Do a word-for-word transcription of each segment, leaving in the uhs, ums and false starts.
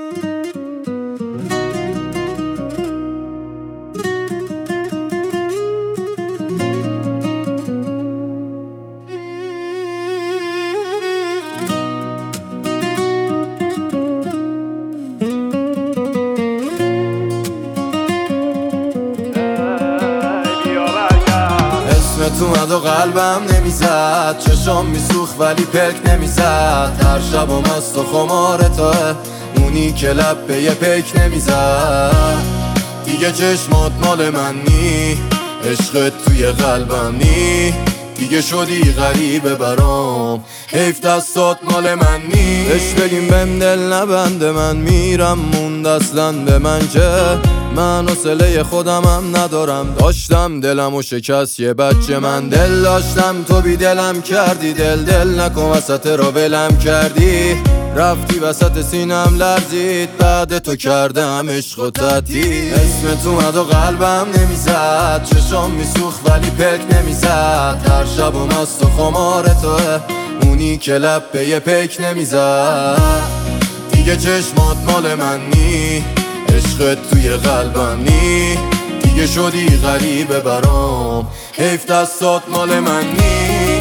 اسمت اومد و قلبم نمیزد، چشام میسوخت ولی پلک نمیزد. هر شب و مست و خمار توه، اونی که لب به یه پیک نمیزد. دیگه چشمات مال من نی، عشقت توی قلبم نی. دیگه شدی غریبه برام، حیف دستات مال من نی. اش بگیم بهم دل نبنده، من میرم موند اصلا به من که من حوصله خودمم ندارم. داشتم دلم و شکست یه بچه، من دل داشتم تو بی دلم کردی. دل دل نکن وسط را ولم کردی، رفتی وسط سینم لرزید. بعد تو کردم عشق و تعطیل. اسمت اومد و قلبم نمیزد، چشام میسوخت ولی پلک نمیزد. هر شب و مست و خمار توه، اونی که لب به یه پیک نمیزد. دیگه چشمات مال من نی، عشقت توی قلبم نی. دیگه شدی غریبه برام، حیف دستات مال من نی.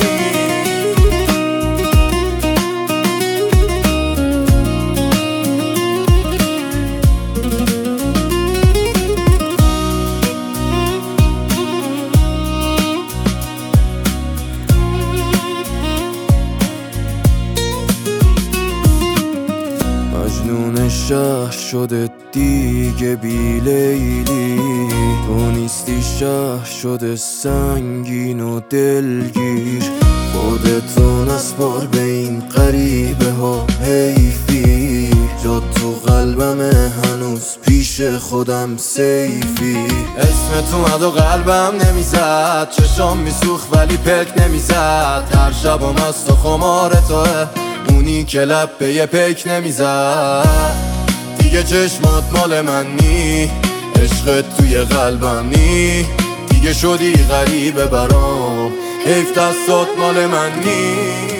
مجنون شهر شده دیگه بی لیلی، تو نیستی شهر شده سنگین و دلگیر. خودتو نسپار به این غریبه ها حیفی، جا تو قلبم هنوز پیش خودم سیفی. اسمت اومد و قلبم نمیزد، چشام میسوخت ولی پلک نمیزد. هر شب و مست و خمار توه، اونی که لب به یه پیک نمیزد. دیگه چشمات مال من نی، عشقت توی قلبم نی. دیگه شدی غریبه برام، حیف دستات مال من نی.